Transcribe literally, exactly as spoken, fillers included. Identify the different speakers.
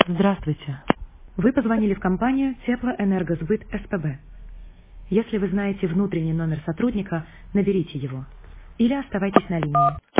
Speaker 1: Здравствуйте. Вы позвонили в компанию Теплоэнергосбыт СПБ. Если вы знаете внутренний номер сотрудника, наберите его. Или оставайтесь на линии.